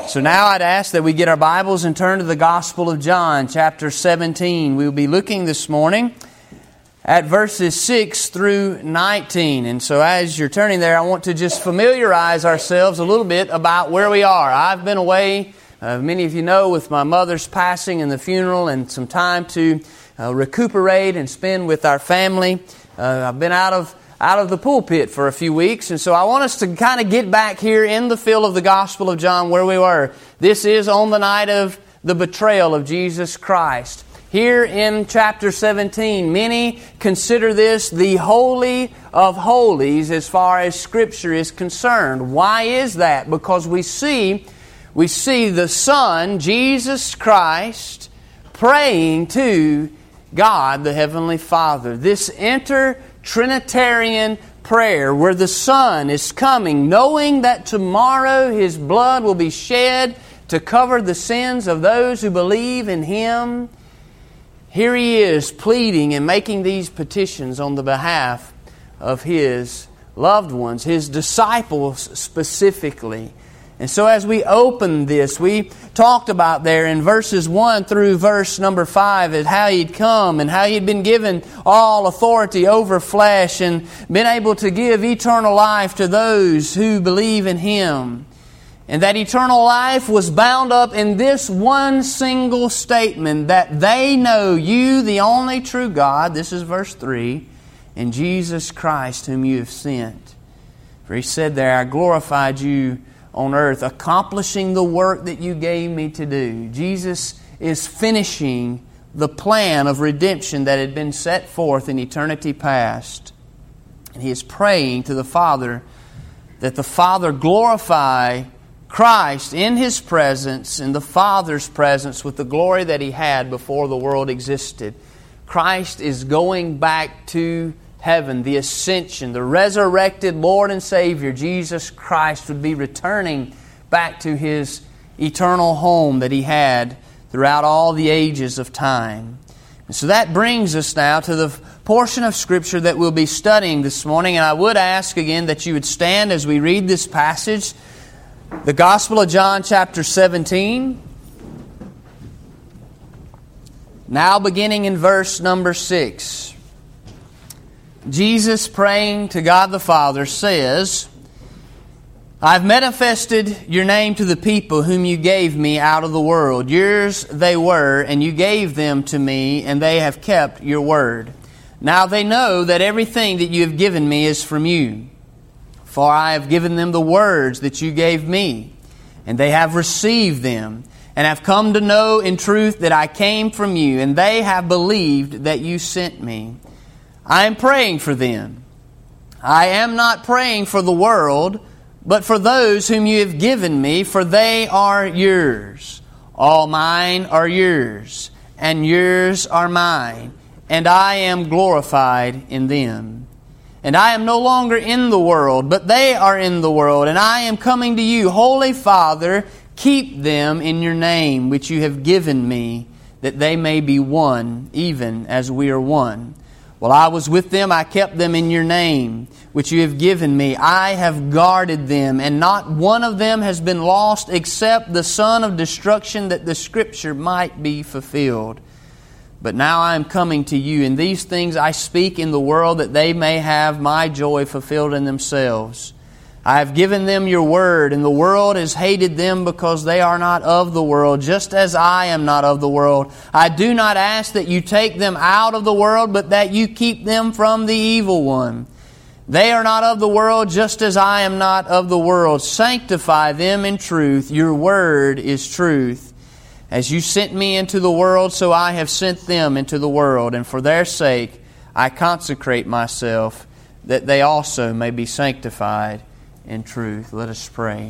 So now I'd ask that we get our Bibles and turn to the Gospel of John, chapter 17. We'll be looking this morning at verses 6 through 19. And so as you're turning there, I want to just familiarize ourselves a little bit about where we are. I've been away, many of you know, with my mother's passing and the funeral, and some time to recuperate and spend with our family. I've been out of the pulpit for a few weeks, and so I want us to kind of get back here in the field of the Gospel of John where we were. This is on the night of the betrayal of Jesus Christ. Here in chapter 17, many consider this the Holy of Holies as far as Scripture is concerned. Why is that? Because we see the Son, Jesus Christ, praying to God, the Heavenly Father. This Trinitarian prayer where the Son is coming, knowing that tomorrow His blood will be shed to cover the sins of those who believe in Him. Here He is pleading and making these petitions on the behalf of His loved ones, His disciples specifically. And so as we open this, we talked about there in verses 1 through verse number 5 is how He'd come and how He'd been given all authority over flesh and been able to give eternal life to those who believe in Him. And that eternal life was bound up in this one single statement, that they know You, the only true God, this is verse 3, and Jesus Christ whom You have sent. For He said there, I glorified You on earth, accomplishing the work that You gave Me to do. Jesus is finishing the plan of redemption that had been set forth in eternity past. And He is praying to the Father that the Father glorify Christ in His presence, in the Father's presence, with the glory that He had before the world existed. Christ is going back to heaven, the ascension, the resurrected Lord and Savior, Jesus Christ, would be returning back to His eternal home that He had throughout all the ages of time. And so that brings us now to the portion of Scripture that we'll be studying this morning. And I would ask again that you would stand as we read this passage, the Gospel of John, chapter 17. Now beginning in verse number 6. Jesus, praying to God the Father, says, I've manifested Your name to the people whom You gave Me out of the world. Yours they were, and You gave them to Me, and they have kept Your word. Now they know that everything that You have given Me is from You. For I have given them the words that You gave Me, and they have received them, and have come to know in truth that I came from You, and they have believed that You sent Me. I am praying for them. I am not praying for the world, but for those whom You have given Me, for they are Yours. All mine are Yours, and Yours are mine, and I am glorified in them. And I am no longer in the world, but they are in the world, and I am coming to You. Holy Father, keep them in Your name, which You have given Me, that they may be one, even as we are one. While I was with them, I kept them in Your name, which You have given Me. I have guarded them, and not one of them has been lost except the son of destruction, that the Scripture might be fulfilled. But now I am coming to You, and these things I speak in the world, that they may have My joy fulfilled in themselves. I have given them Your word, and the world has hated them because they are not of the world, just as I am not of the world. I do not ask that You take them out of the world, but that You keep them from the evil one. They are not of the world, just as I am not of the world. Sanctify them in truth. Your word is truth. As You sent Me into the world, so I have sent them into the world, and for their sake I consecrate Myself, that they also may be sanctified in truth. Let us pray.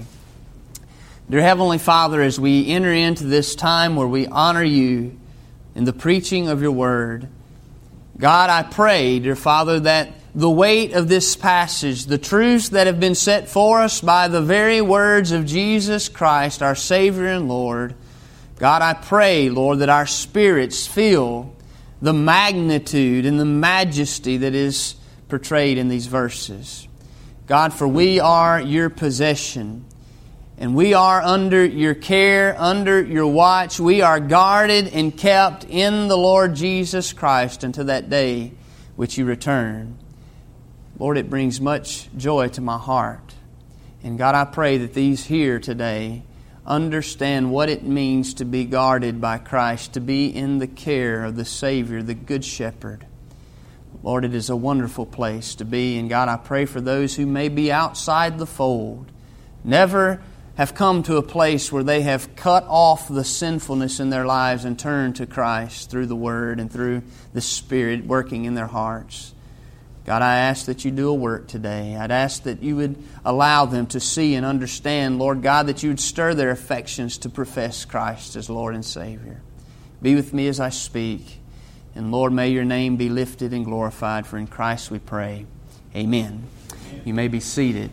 Dear Heavenly Father, as we enter into this time where we honor You in the preaching of Your word, God, I pray, dear Father, that the weight of this passage, the truths that have been set for us by the very words of Jesus Christ, our Savior and Lord, God, I pray, Lord, that our spirits feel the magnitude and the majesty that is portrayed in these verses. God, for we are Your possession, And we are under your care, under your watch. We are guarded and kept in the Lord Jesus Christ until that day which you return. Lord, it brings much joy to my heart. And God, I pray that these here today understand what it means to be guarded by Christ, to be in the care of the Savior, the Good Shepherd. Lord, it is a wonderful place to be. And God, I pray for those who may be outside the fold, never have come to a place where they have cut off the sinfulness in their lives and turned to Christ through the Word and through the Spirit working in their hearts. God, I ask that you do a work today. I'd ask that you would allow them to see and understand, Lord God, that you would stir their affections to profess Christ as Lord and Savior. Be with me as I speak. And Lord, may your name be lifted and glorified, for in Christ we pray. Amen. You may be seated.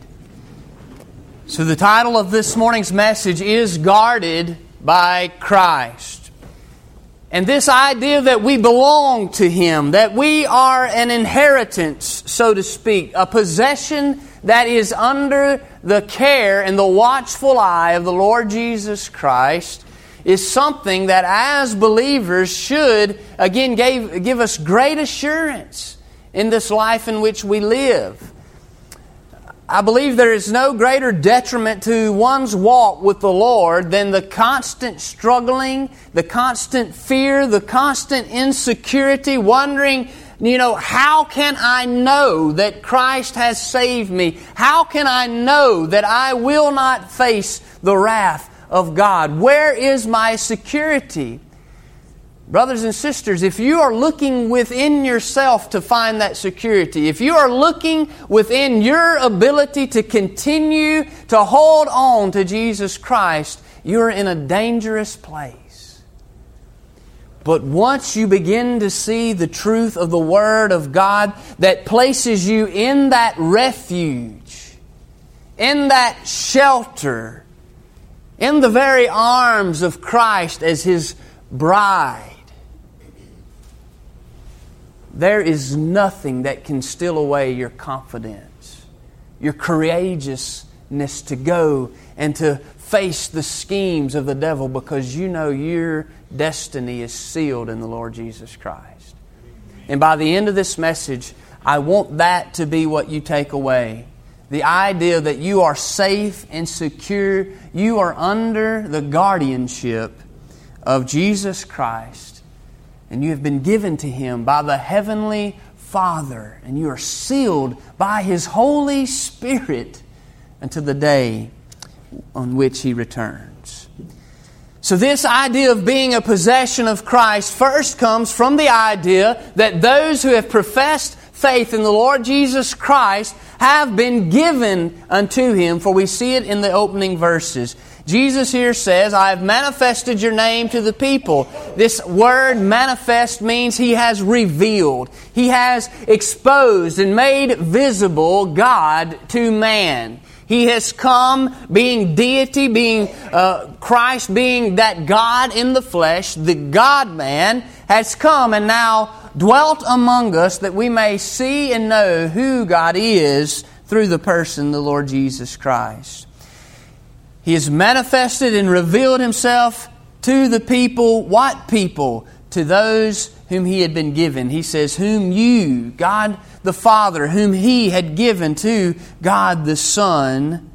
So the title of this morning's message is Guarded by Christ. And this idea that we belong to Him, that we are an inheritance, so to speak, a possession that is under the care and the watchful eye of the Lord Jesus Christ, is something that as believers should, again, give us great assurance in this life in which we live. I believe there is no greater detriment to one's walk with the Lord than the constant struggling, the constant fear, the constant insecurity, wondering, how can I know that Christ has saved me? How can I know that I will not face the wrath of God? Where is my security? Brothers and sisters, if you are looking within yourself to find that security, if you are looking within your ability to continue to hold on to Jesus Christ, you're in a dangerous place. But once you begin to see the truth of the Word of God that places you in that refuge, in that shelter, in the very arms of Christ as His bride, there is nothing that can steal away your confidence, your courageousness to go and to face the schemes of the devil, because you know your destiny is sealed in the Lord Jesus Christ. And by the end of this message, I want that to be what you take away. The idea that you are safe and secure, you are under the guardianship of Jesus Christ. And you have been given to Him by the Heavenly Father. And you are sealed by His Holy Spirit until the day on which He returns. So this idea of being a possession of Christ first comes from the idea that those who have professed faith in the Lord Jesus Christ have been given unto Him, for we see it in the opening verses. Jesus here says, I have manifested your name to the people. This word manifest means He has revealed. He has exposed and made visible God to man. He has come being deity, being Christ, being that God in the flesh. The God-man has come and now dwelt among us that we may see and know who God is through the person, the Lord Jesus Christ. He has manifested and revealed Himself to the people. What people? To those whom He had been given. He says, whom you, God the Father, whom He had given to God the Son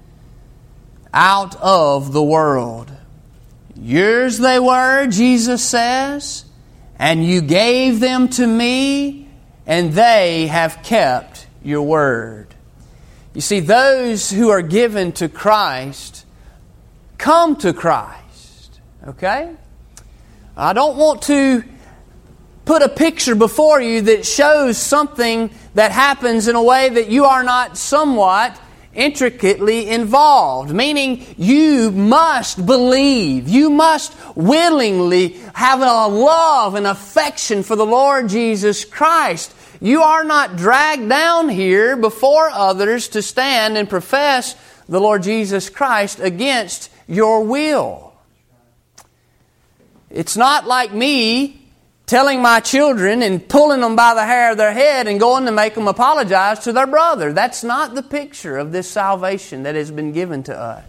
out of the world. Yours they were, Jesus says, and you gave them to me, and they have kept your word. You see, those who are given to Christ come to Christ. Okay? I don't want to put a picture before you that shows something that happens in a way that you are not somewhat intricately involved. Meaning, you must believe. You must willingly have a love and affection for the Lord Jesus Christ. You are not dragged down here before others to stand and profess the Lord Jesus Christ against your will. It's not like me telling my children and pulling them by the hair of their head and going to make them apologize to their brother. That's not the picture of this salvation that has been given to us.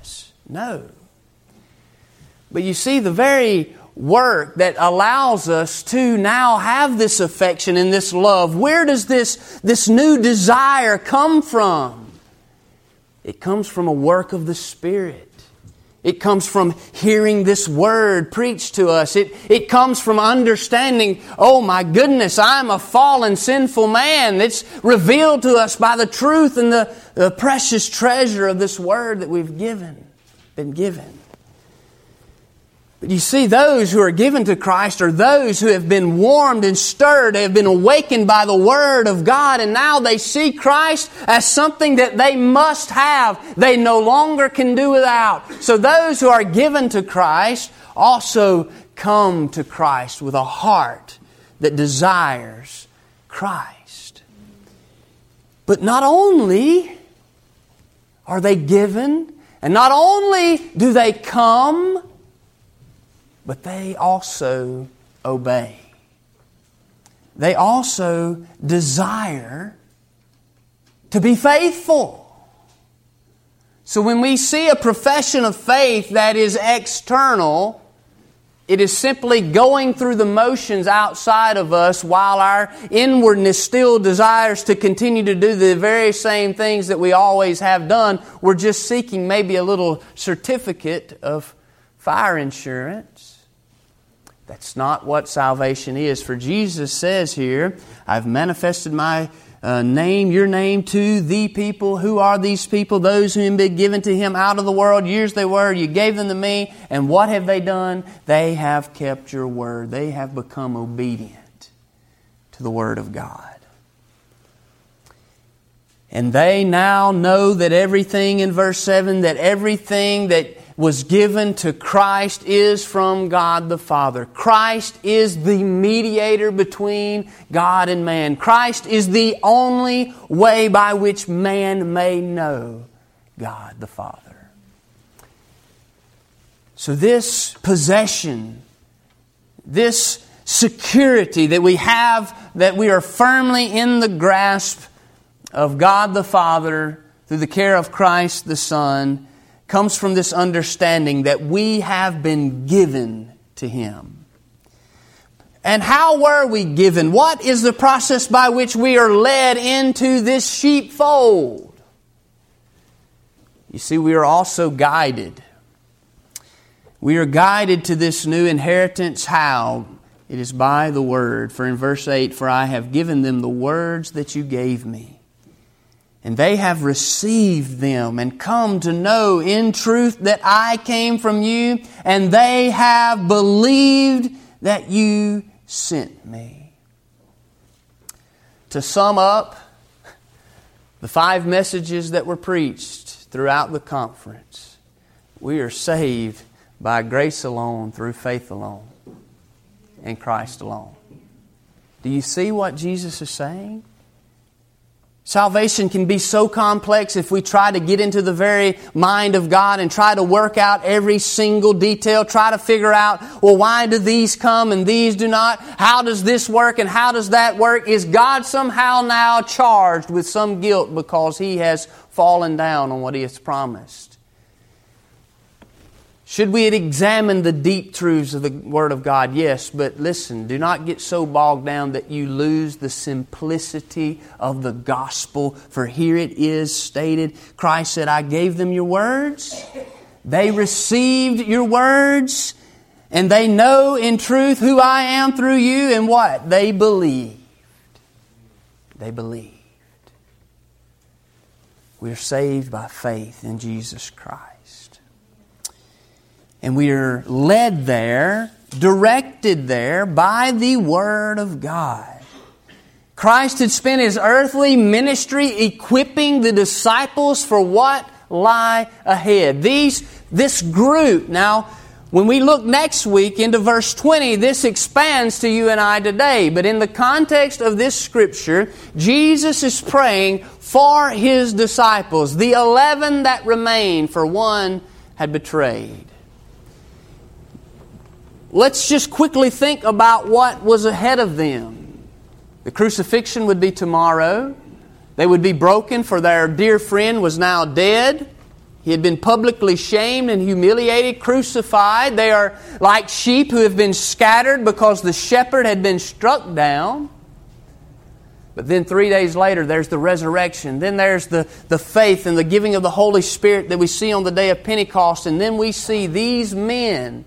No. But you see, the very work that allows us to now have this affection and this love, where does this new desire come from? It comes from a work of the Spirit. It comes from hearing this Word preached to us. It comes from understanding, oh my goodness, I'm a fallen, sinful man. It's revealed to us by the truth and the precious treasure of this Word that we've been given. But you see, those who are given to Christ are those who have been warmed and stirred, they have been awakened by the Word of God, and now they see Christ as something that they must have. They no longer can do without. So those who are given to Christ also come to Christ with a heart that desires Christ. But not only are they given, and not only do they come, but they also obey. They also desire to be faithful. So when we see a profession of faith that is external, it is simply going through the motions outside of us while our inwardness still desires to continue to do the very same things that we always have done. We're just seeking maybe a little certificate of fire insurance. That's not what salvation is. For Jesus says here, I've manifested my name, your name, to the people. Who are these people? Those who have been given to Him out of the world. Years they were. You gave them to me. And what have they done? They have kept your word. They have become obedient to the Word of God. And they now know that everything in verse 7, that everything that was given to Christ is from God the Father. Christ is the mediator between God and man. Christ is the only way by which man may know God the Father. So this possession, this security that we have, that we are firmly in the grasp of God the Father through the care of Christ the Son, comes from this understanding that we have been given to Him. And how were we given? What is the process by which we are led into this sheepfold? You see, we are also guided. We are guided to this new inheritance. How? It is by the Word. For in verse 8, for I have given them the words that you gave me. And they have received them and come to know in truth that I came from you, and they have believed that you sent me. To sum up, the 5 messages that were preached throughout the conference, we are saved by grace alone, through faith alone, in Christ alone. Do you see what Jesus is saying? Salvation can be so complex if we try to get into the very mind of God and try to work out every single detail, try to figure out, well, why do these come and these do not? How does this work and how does that work? Is God somehow now charged with some guilt because He has fallen down on what He has promised? Should we examine the deep truths of the Word of God? Yes, but listen, do not get so bogged down that you lose the simplicity of the gospel. For here it is stated, Christ said, I gave them your words. They received your words. And they know in truth who I am through you. And what? They believed. They believed. We are saved by faith in Jesus Christ. And we are led there, directed there by the Word of God. Christ had spent His earthly ministry equipping the disciples for what lie ahead. This group, now, when we look next week into verse 20, this expands to you and I today. But in the context of this Scripture, Jesus is praying for His disciples, the 11 that remained, for one had betrayed. Let's just quickly think about what was ahead of them. The crucifixion would be tomorrow. They would be broken, for their dear friend was now dead. He had been publicly shamed and humiliated, crucified. They are like sheep who have been scattered because the shepherd had been struck down. But then 3 days later, there's the resurrection. Then there's the faith and the giving of the Holy Spirit that we see on the day of Pentecost. And then we see these men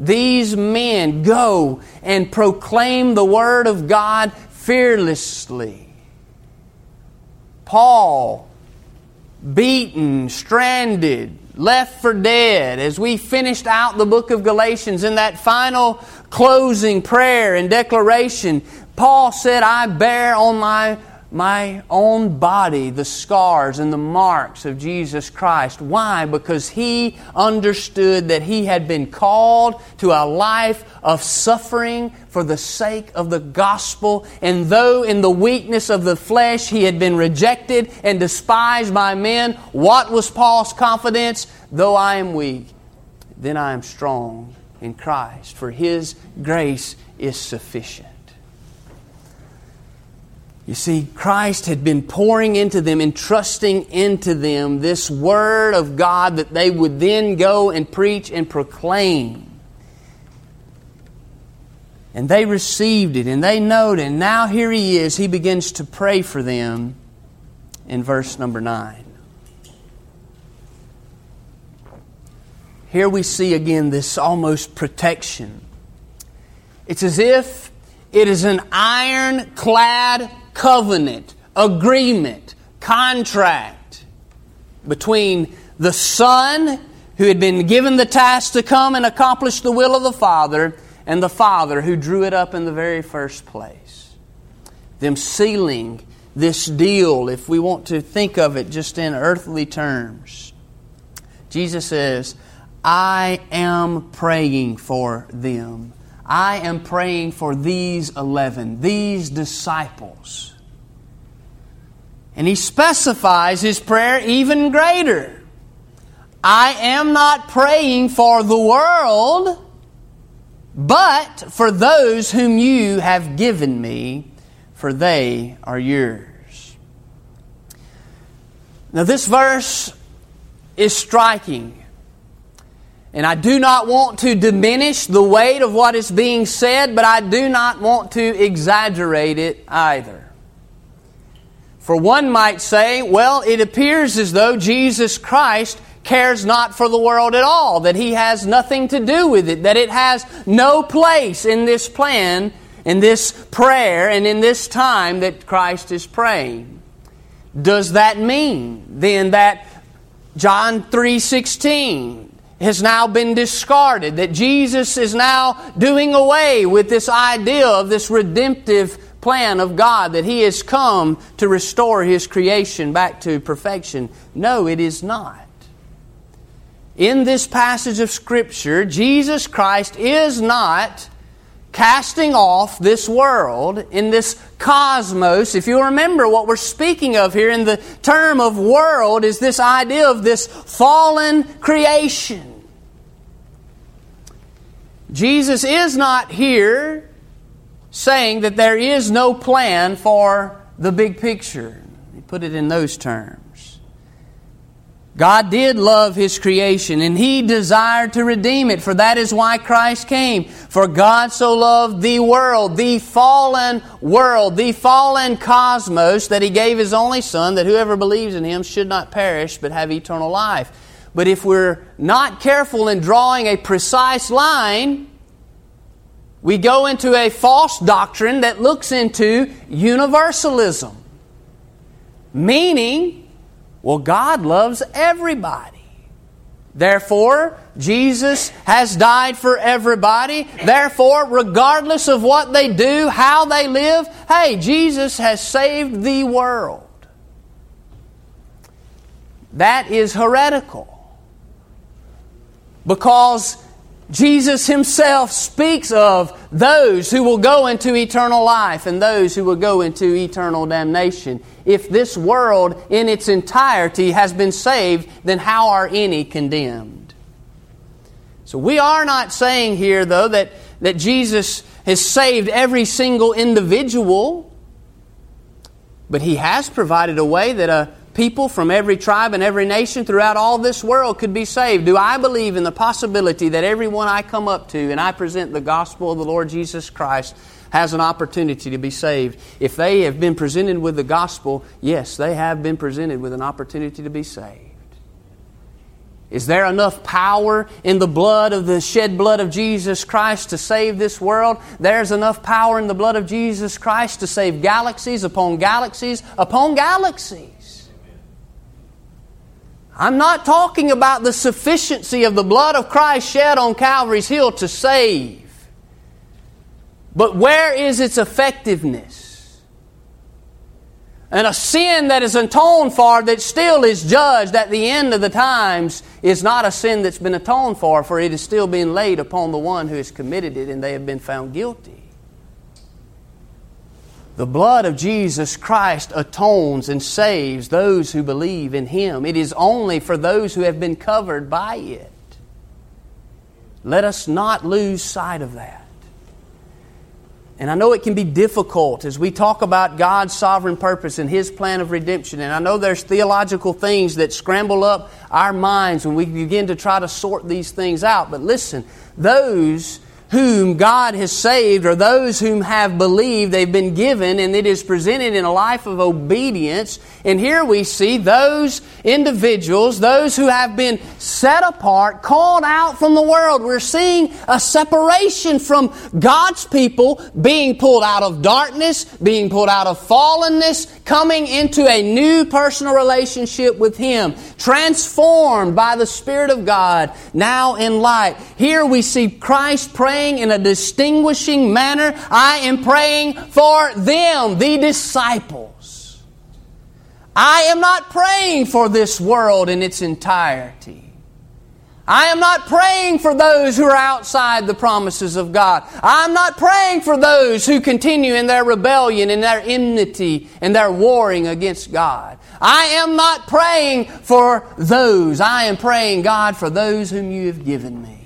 go and proclaim the Word of God fearlessly. Paul, beaten, stranded, left for dead. As we finished out the book of Galatians in that final closing prayer and declaration, Paul said, I bear on my own body the scars and the marks of Jesus Christ. Why? Because he understood that he had been called to a life of suffering for the sake of the gospel. And though in the weakness of the flesh he had been rejected and despised by men, what was Paul's confidence? Though I am weak, then I am strong in Christ, for His grace is sufficient. You see, Christ had been pouring into them, entrusting into them this Word of God that they would then go and preach and proclaim. And they received it, and they know it, and now here He is. He begins to pray for them in verse number 9. Here we see again this almost protection. It's as if it is an ironclad covenant, agreement, contract between the Son, who had been given the task to come and accomplish the will of the Father, and the Father who drew it up in the very first place. Them sealing this deal, if we want to think of it just in earthly terms. Jesus says, I am praying for them. I am praying for these 11, these disciples. And He specifies His prayer even greater. I am not praying for the world, but for those whom you have given me, for they are yours. Now this verse is striking. And I do not want to diminish the weight of what is being said, but I do not want to exaggerate it either. For one might say, well, it appears as though Jesus Christ cares not for the world at all, that He has nothing to do with it, that it has no place in this plan, in this prayer, and in this time that Christ is praying. Does that mean then that John 3:16 has now been discarded, that Jesus is now doing away with this idea of this redemptive plan of God, that He has come to restore His creation back to perfection? No, it is not. In this passage of Scripture, Jesus Christ is not casting off this world, in this cosmos. If you remember, what we're speaking of here in the term of world is this idea of this fallen creation. Jesus is not here saying that there is no plan for the big picture. He put it in those terms. God did love His creation, and He desired to redeem it, for that is why Christ came. For God so loved the world, the fallen cosmos, that He gave His only Son, that whoever believes in Him should not perish, but have eternal life. But if we're not careful in drawing a precise line, we go into a false doctrine that looks into universalism. Meaning, well, God loves everybody. Therefore, Jesus has died for everybody. Therefore, regardless of what they do, how they live, hey, Jesus has saved the world. That is heretical. Because Jesus Himself speaks of those who will go into eternal life and those who will go into eternal damnation. If this world in its entirety has been saved, then how are any condemned? So we are not saying here, though, that Jesus has saved every single individual, but He has provided a way that a people from every tribe and every nation throughout all this world could be saved. Do I believe in the possibility that everyone I come up to and I present the gospel of the Lord Jesus Christ has an opportunity to be saved? If they have been presented with the gospel, yes, they have been presented with an opportunity to be saved. Is there enough power in the shed blood of Jesus Christ to save this world? There's enough power in the blood of Jesus Christ to save galaxies upon galaxies upon galaxies. I'm not talking about the sufficiency of the blood of Christ shed on Calvary's hill to save. But where is its effectiveness? And a sin that is atoned for, that still is judged at the end of the times, is not a sin that's been atoned for it is still being laid upon the one who has committed it, and they have been found guilty. The blood of Jesus Christ atones and saves those who believe in Him. It is only for those who have been covered by it. Let us not lose sight of that. And I know it can be difficult as we talk about God's sovereign purpose and His plan of redemption. And I know there's theological things that scramble up our minds when we begin to try to sort these things out. But listen, those whom God has saved, or those whom have believed, they've been given, and it is presented in a life of obedience. And here we see those individuals, those who have been set apart, called out from the world. We're seeing a separation from God's people, being pulled out of darkness, being pulled out of fallenness, coming into a new personal relationship with Him, transformed by the Spirit of God, now in light. Here we see Christ praying in a distinguishing manner. I am praying for them, the disciples. I am not praying for this world in its entirety. I am not praying for those who are outside the promises of God. I'm not praying for those who continue in their rebellion, in their enmity, and their warring against God. I am not praying for those. I am praying, God, for those whom You have given me.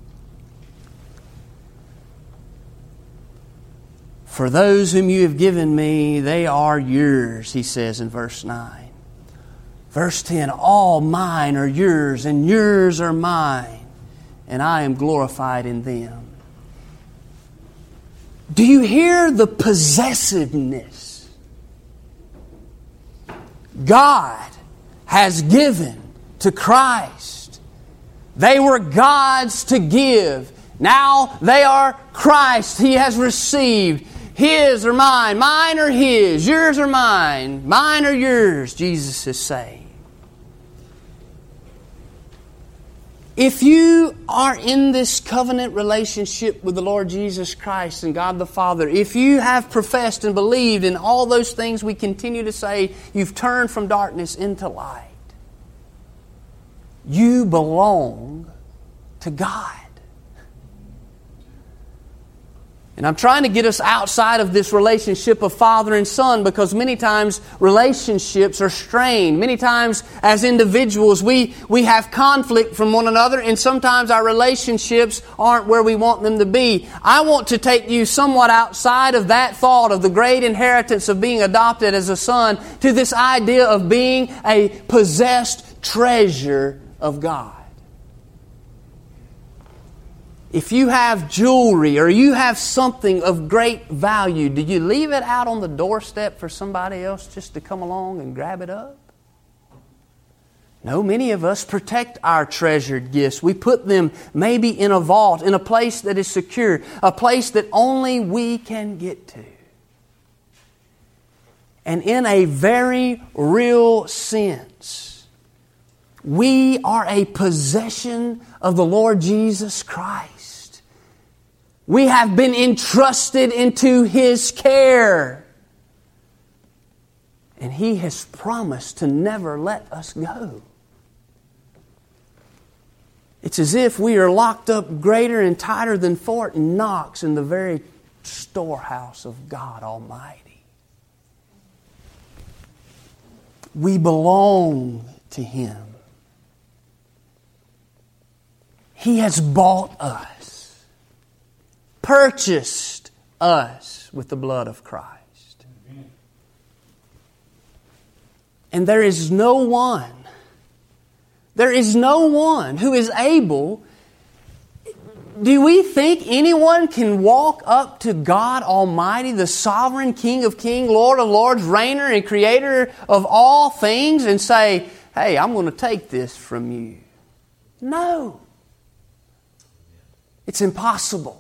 For those whom You have given me, they are Yours, He says in verse 9. Verse 10, all mine are Yours, and Yours are mine, and I am glorified in them. Do you hear the possessiveness? God has given to Christ. They were God's to give. Now they are Christ. He has received. His or mine, mine or His, yours or mine, mine or yours, Jesus is saying. If you are in this covenant relationship with the Lord Jesus Christ and God the Father, if you have professed and believed in all those things we continue to say, you've turned from darkness into light, you belong to God. And I'm trying to get us outside of this relationship of father and son, because many times relationships are strained. Many times as individuals we have conflict from one another, and sometimes our relationships aren't where we want them to be. I want to take you somewhat outside of that thought of the great inheritance of being adopted as a son to this idea of being a possessed treasure of God. If you have jewelry or you have something of great value, do you leave it out on the doorstep for somebody else just to come along and grab it up? No, many of us protect our treasured gifts. We put them maybe in a vault, in a place that is secure, a place that only we can get to. And in a very real sense, we are a possession of the Lord Jesus Christ. We have been entrusted into His care. And He has promised to never let us go. It's as if we are locked up greater and tighter than Fort Knox in the very storehouse of God Almighty. We belong to Him. He has bought us. Purchased us with the blood of Christ. And there is no one who is able. Do we think anyone can walk up to God Almighty, the sovereign King of Kings, Lord of Lords, Reigner and Creator of all things, and say, hey, I'm going to take this from you? No. It's impossible.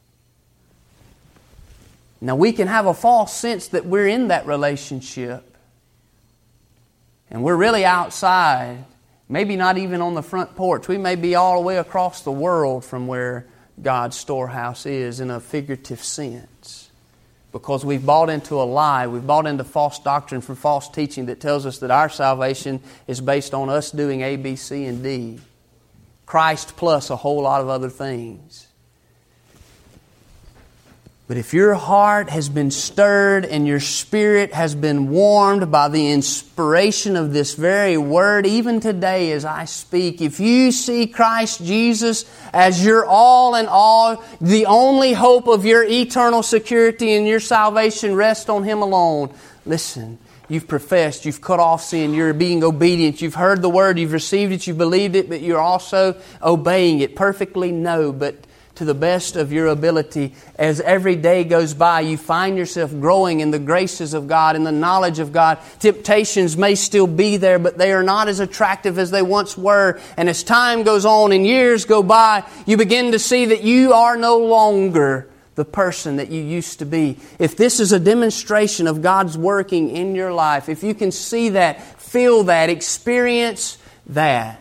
Now, we can have a false sense that we're in that relationship. And we're really outside. Maybe not even on the front porch. We may be all the way across the world from where God's storehouse is in a figurative sense. Because we've bought into a lie. We've bought into false doctrine from false teaching that tells us that our salvation is based on us doing A, B, C, and D. Christ plus a whole lot of other things. But if your heart has been stirred and your spirit has been warmed by the inspiration of this very Word, even today as I speak, if you see Christ Jesus as your all in all, the only hope of your eternal security and your salvation rests on Him alone, listen, you've professed, you've cut off sin, you're being obedient, you've heard the Word, you've received it, you've believed it, but you're also obeying it perfectly? No, but to the best of your ability. As every day goes by, you find yourself growing in the graces of God, in the knowledge of God. Temptations may still be there, but they are not as attractive as they once were. And as time goes on and years go by, you begin to see that you are no longer the person that you used to be. If this is a demonstration of God's working in your life, if you can see that, feel that, experience that,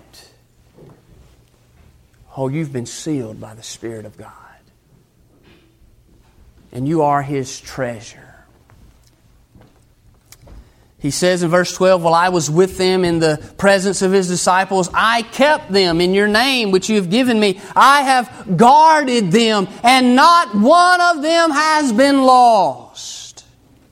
oh, you've been sealed by the Spirit of God. And you are His treasure. He says in verse 12, while I was with them in the presence of His disciples, I kept them in your name which you have given me. I have guarded them, and not one of them has been lost.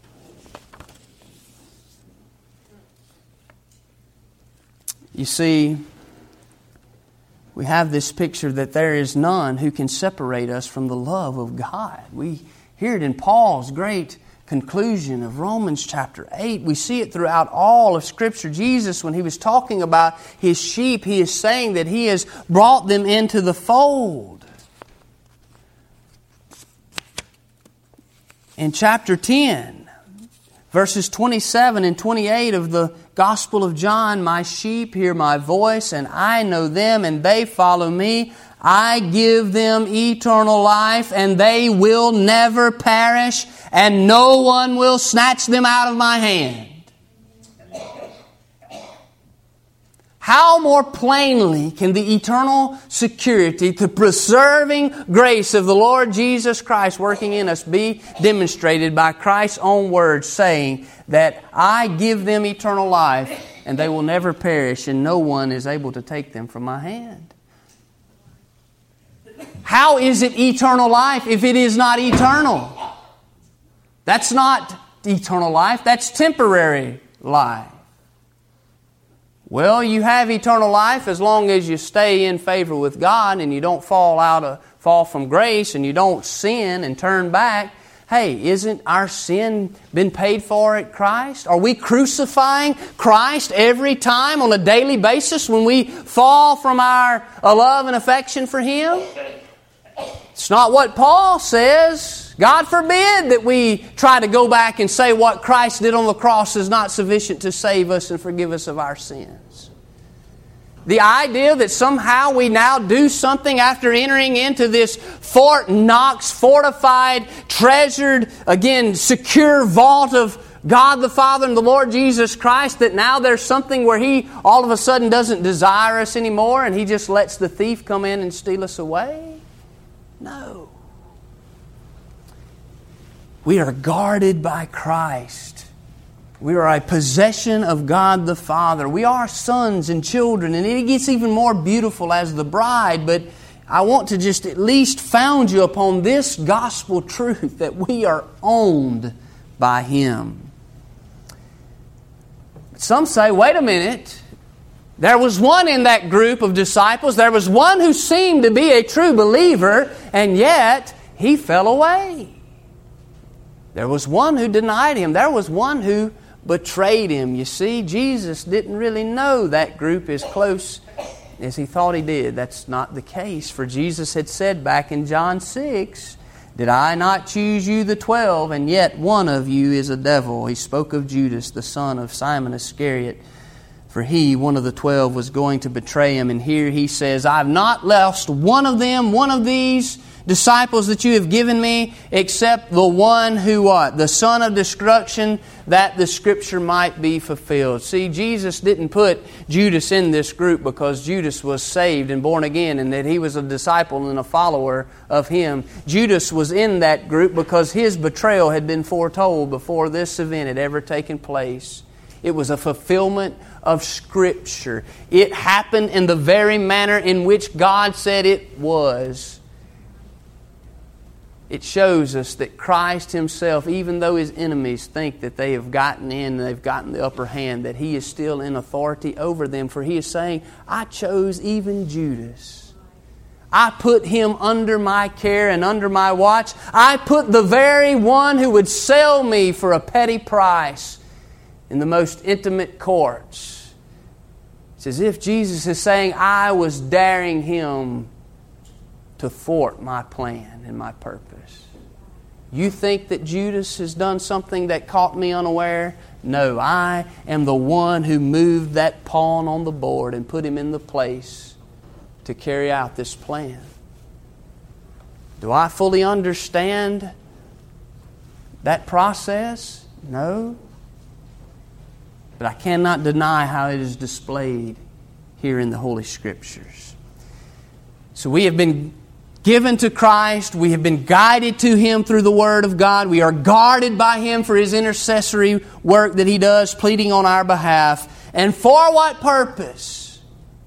You see, we have this picture that there is none who can separate us from the love of God. We hear it in Paul's great conclusion of Romans chapter 8. We see it throughout all of Scripture. Jesus, when He was talking about His sheep, He is saying that He has brought them into the fold. In chapter 10, verses 27 and 28 of the Gospel of John, my sheep hear my voice, and I know them, and they follow me. I give them eternal life, and they will never perish, and no one will snatch them out of my hand. How more plainly can the eternal security, the preserving grace of the Lord Jesus Christ working in us be demonstrated by Christ's own words saying that I give them eternal life and they will never perish and no one is able to take them from my hand? How is it eternal life if it is not eternal? That's not eternal life, that's temporary life. Well, you have eternal life as long as you stay in favor with God and you don't fall from grace and you don't sin and turn back. Hey, isn't our sin been paid for at Christ? Are we crucifying Christ every time on a daily basis when we fall from our love and affection for Him? It's not what Paul says. God forbid that we try to go back and say what Christ did on the cross is not sufficient to save us and forgive us of our sins. The idea that somehow we now do something after entering into this Fort Knox fortified, treasured, again, secure vault of God the Father and the Lord Jesus Christ, that now there's something where He all of a sudden doesn't desire us anymore and He just lets the thief come in and steal us away? No. We are guarded by Christ. We are a possession of God the Father. We are sons and children, and it gets even more beautiful as the bride, but I want to just at least found you upon this gospel truth that we are owned by Him. Some say, wait a minute, there was one in that group of disciples, there was one who seemed to be a true believer, and yet he fell away. There was one who denied Him. There was one who betrayed Him. You see, Jesus didn't really know that group as close as He thought He did. That's not the case. For Jesus had said back in John 6, "Did I not choose you the 12, and yet one of you is a devil?" He spoke of Judas, the son of Simon Iscariot. For he, one of the 12, was going to betray Him. And here He says, "I've not lost one of them, one of these disciples that you have given me, except the one who what? The son of destruction, that the Scripture might be fulfilled." See, Jesus didn't put Judas in this group because Judas was saved and born again and that he was a disciple and a follower of Him. Judas was in that group because his betrayal had been foretold before this event had ever taken place. It was a fulfillment of Scripture. It happened in the very manner in which God said it was. It shows us that Christ Himself, even though His enemies think that they have gotten in, they've gotten the upper hand, that He is still in authority over them. For He is saying, "I chose even Judas. I put him under my care and under my watch. I put the very one who would sell me for a petty price in the most intimate courts." It's as if Jesus is saying, I was daring him to thwart my plan and my purpose. You think that Judas has done something that caught me unaware? No, I am the one who moved that pawn on the board and put him in the place to carry out this plan. Do I fully understand that process? No. But I cannot deny how it is displayed here in the Holy Scriptures. So we have been given to Christ. We have been guided to Him through the Word of God. We are guarded by Him for His intercessory work that He does, pleading on our behalf. And for what purpose?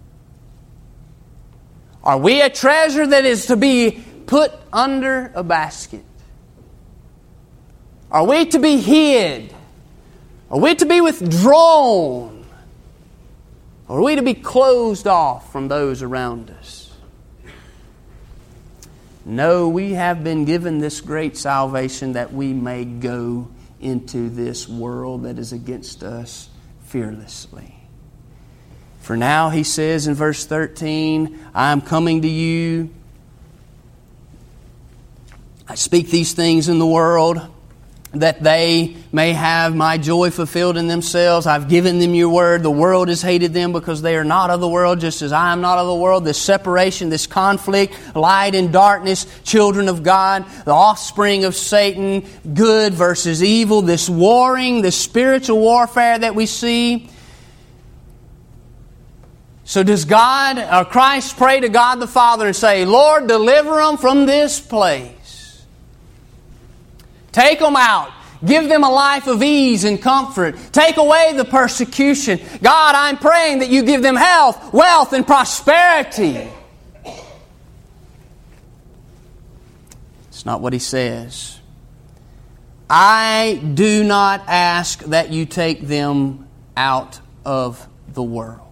Are we a treasure that is to be put under a basket? Are we to be hid? Are we to be withdrawn? Or are we to be closed off from those around us? No, we have been given this great salvation that we may go into this world that is against us fearlessly. For now, He says in verse 13, I am coming to you. I speak these things in the world, that they may have my joy fulfilled in themselves. I've given them your word. The world has hated them because they are not of the world, just as I am not of the world. This separation, this conflict, light and darkness, children of God, the offspring of Satan, good versus evil, this warring, this spiritual warfare that we see. So does Christ pray to God the Father and say, Lord, deliver them from this place. Take them out. Give them a life of ease and comfort. Take away the persecution. God, I'm praying that you give them health, wealth, and prosperity. It's not what He says. I do not ask that you take them out of the world.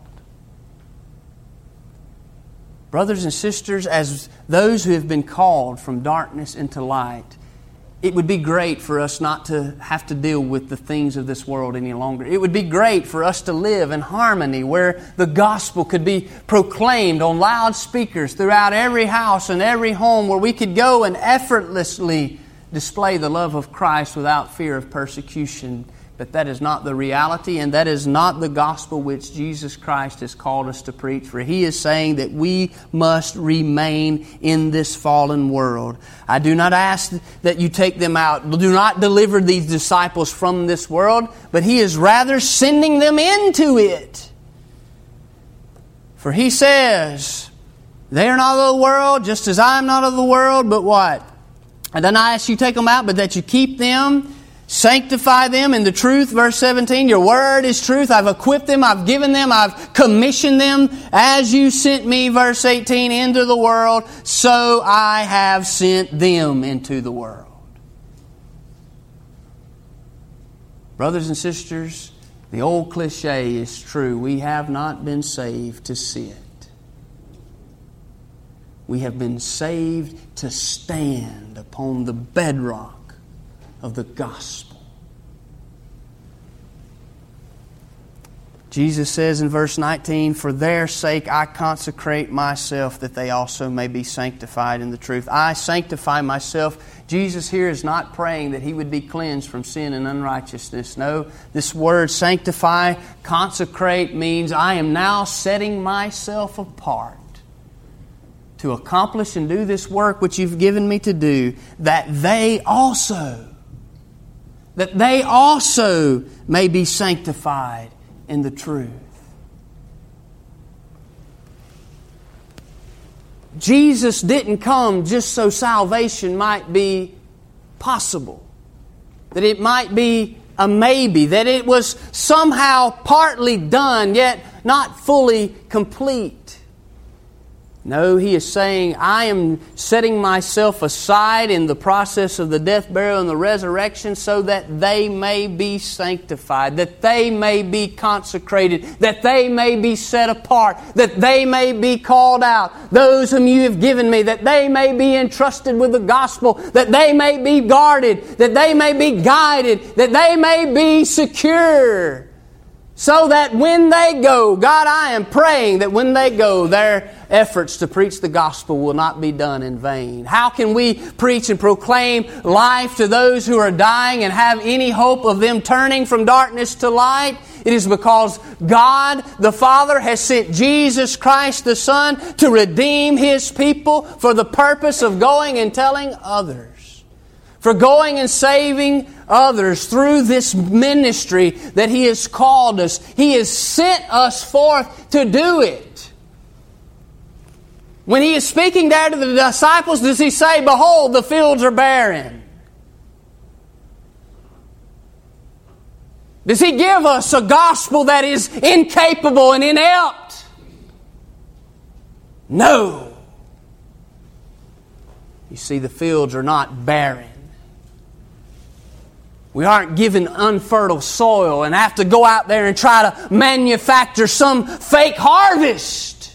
Brothers and sisters, as those who have been called from darkness into light, it would be great for us not to have to deal with the things of this world any longer. It would be great for us to live in harmony where the gospel could be proclaimed on loudspeakers throughout every house and every home, where we could go and effortlessly display the love of Christ without fear of persecution. But that is not the reality, and that is not the gospel which Jesus Christ has called us to preach. For He is saying that we must remain in this fallen world. I do not ask that you take them out. Do not deliver these disciples from this world, but He is rather sending them into it. For He says, they are not of the world, just as I am not of the world, but what? I do not ask you to take them out, but that you keep them. Sanctify them in the truth, verse 17. Your word is truth. I've equipped them. I've given them. I've commissioned them as you sent me, verse 18, into the world. So I have sent them into the world. Brothers and sisters, the old cliche is true. We have not been saved to sit. We have been saved to stand upon the bedrock of the gospel. Jesus says in verse 19, "For their sake I consecrate myself, that they also may be sanctified in the truth." I sanctify myself. Jesus here is not praying that He would be cleansed from sin and unrighteousness. No, this word sanctify, consecrate, means I am now setting myself apart to accomplish and do this work which You've given me to do, that they also may be sanctified in the truth. Jesus didn't come just so salvation might be possible, that it might be a maybe, that it was somehow partly done yet not fully complete. No, He is saying, I am setting myself aside in the process of the death, burial, and the resurrection so that they may be sanctified, that they may be consecrated, that they may be set apart, that they may be called out, those whom You have given me, that they may be entrusted with the gospel, that they may be guarded, that they may be guided, that they may be secure. So that when they go, God, I am praying that when they go, their efforts to preach the gospel will not be done in vain. How can we preach and proclaim life to those who are dying and have any hope of them turning from darkness to light? It is because God the Father has sent Jesus Christ the Son to redeem His people for the purpose of going and telling others. For going and saving others through this ministry that He has called us. He has sent us forth to do it. When He is speaking there to the disciples, does He say, "Behold, the fields are barren"? Does He give us a gospel that is incapable and inept? No. You see, the fields are not barren. We aren't given unfertile soil and have to go out there and try to manufacture some fake harvest.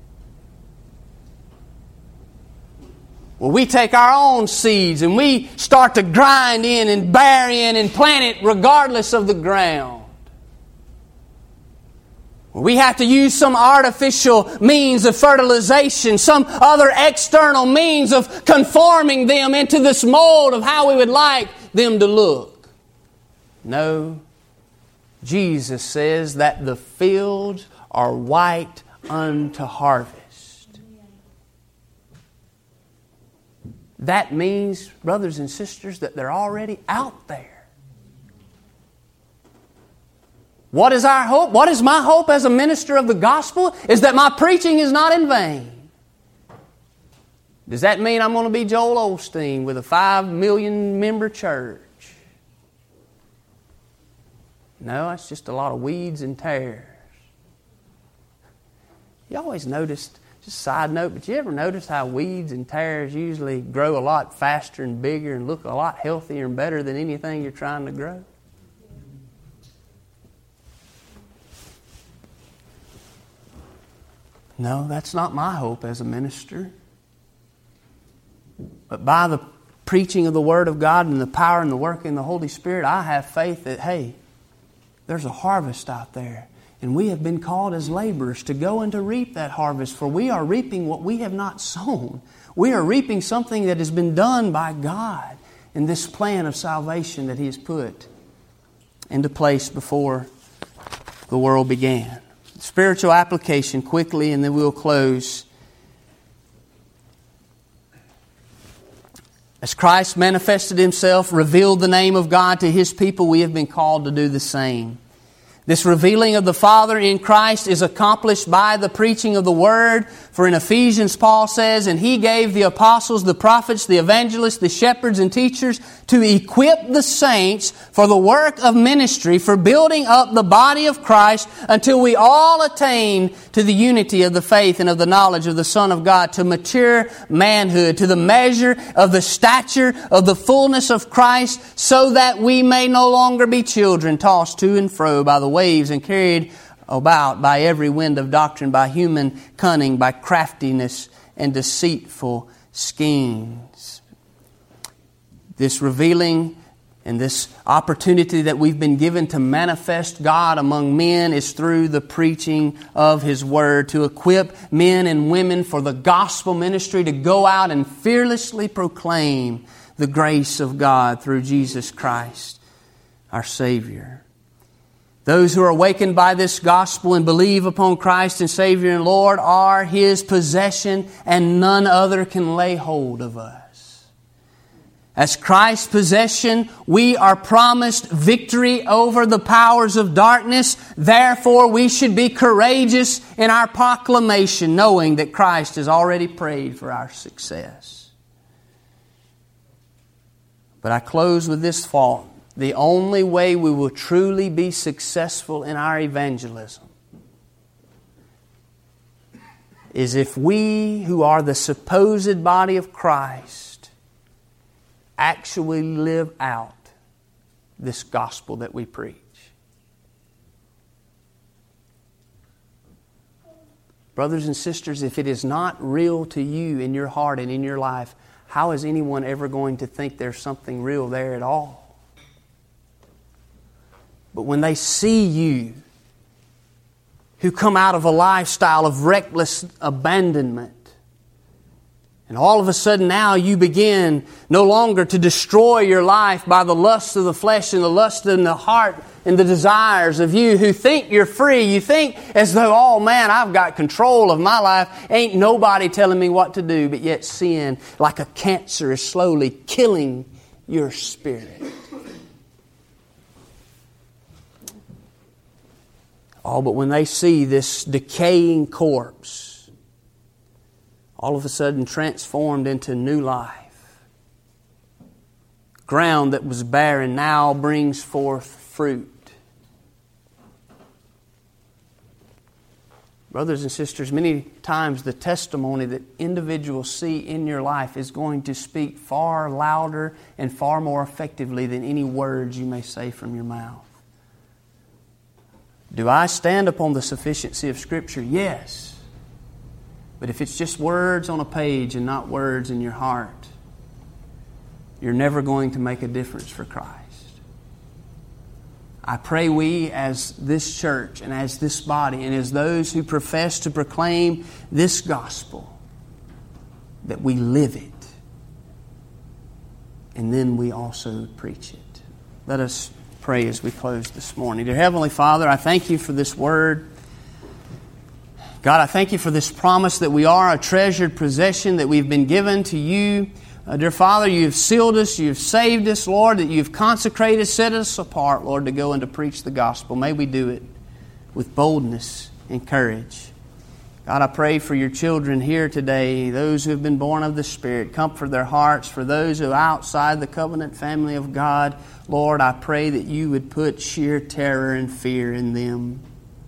Well, we take our own seeds and we start to grind in and bury in and plant it regardless of the ground. We have to use some artificial means of fertilization, some other external means of conforming them into this mold of how we would like them to look. No, Jesus says that the fields are white unto harvest. That means, brothers and sisters, that they're already out there. What is our hope? What is my hope as a minister of the gospel? Is that my preaching is not in vain. Does that mean I'm going to be Joel Osteen with a 5 million member church? No, it's just a lot of weeds and tares. You always noticed, just a side note, but you ever notice how weeds and tares usually grow a lot faster and bigger and look a lot healthier and better than anything you're trying to grow? No, that's not my hope as a minister. But by the preaching of the Word of God and the power and the working of the Holy Spirit, I have faith that, hey, there's a harvest out there. And we have been called as laborers to go and to reap that harvest. For we are reaping what we have not sown. We are reaping something that has been done by God in this plan of salvation that He has put into place before the world began. Spiritual application quickly, and then we'll close. As Christ manifested Himself, revealed the name of God to His people, we have been called to do the same. This revealing of the Father in Christ is accomplished by the preaching of the Word. For in Ephesians, Paul says, "And He gave the apostles, the prophets, the evangelists, the shepherds, and teachers to equip the saints for the work of ministry, for building up the body of Christ, until we all attain to the unity of the faith and of the knowledge of the Son of God, to mature manhood, to the measure of the stature of the fullness of Christ, so that we may no longer be children, tossed to and fro by the waves and carried about by every wind of doctrine, by human cunning, by craftiness and deceitful schemes." This revealing And this opportunity that we've been given to manifest God among men is through the preaching of His Word, to equip men and women for the gospel ministry, to go out and fearlessly proclaim the grace of God through Jesus Christ, our Savior. Those who are awakened by this gospel and believe upon Christ and Savior and Lord are His possession, and none other can lay hold of us. As Christ's possession, we are promised victory over the powers of darkness. Therefore, we should be courageous in our proclamation, knowing that Christ has already prayed for our success. But I close with this thought. The only way we will truly be successful in our evangelism is if we, who are the supposed body of Christ, actually live out this gospel that we preach. Brothers and sisters, if it is not real to you in your heart and in your life, how is anyone ever going to think there's something real there at all? But when they see you, who come out of a lifestyle of reckless abandonment, and all of a sudden now you begin no longer to destroy your life by the lust of the flesh and the lust in the heart and the desires of you who think you're free. You think as though, oh man, I've got control of my life. Ain't nobody telling me what to do. But yet sin, like a cancer, is slowly killing your spirit. Oh, but when they see this decaying corpse, all of a sudden transformed into new life. Ground that was barren now brings forth fruit. Brothers and sisters, many times the testimony that individuals see in your life is going to speak far louder and far more effectively than any words you may say from your mouth. Do I stand upon the sufficiency of Scripture? Yes. But if it's just words on a page and not words in your heart, you're never going to make a difference for Christ. I pray we as this church and as this body and as those who profess to proclaim this gospel, that we live it. And then we also preach it. Let us pray as we close this morning. Dear Heavenly Father, I thank You for this word. God, I thank You for this promise that we are a treasured possession, that we've been given to You. Dear Father, You've sealed us, You've saved us, Lord, that You've consecrated, set us apart, Lord, to go and to preach the gospel. May we do it with boldness and courage. God, I pray for Your children here today, those who have been born of the Spirit. Comfort their hearts. For those who are outside the covenant family of God, Lord, I pray that You would put sheer terror and fear in them.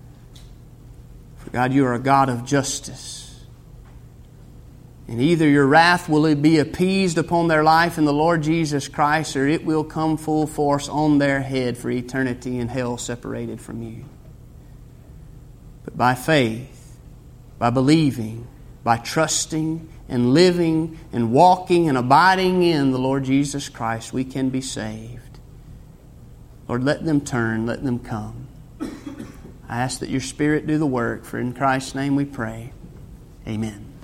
God, You are a God of justice. And either Your wrath will be appeased upon their life in the Lord Jesus Christ, or it will come full force on their head for eternity in hell separated from You. But by faith, by believing, by trusting and living and walking and abiding in the Lord Jesus Christ, we can be saved. Lord, let them turn, let them come. I ask that Your Spirit do the work, for in Christ's name we pray. Amen.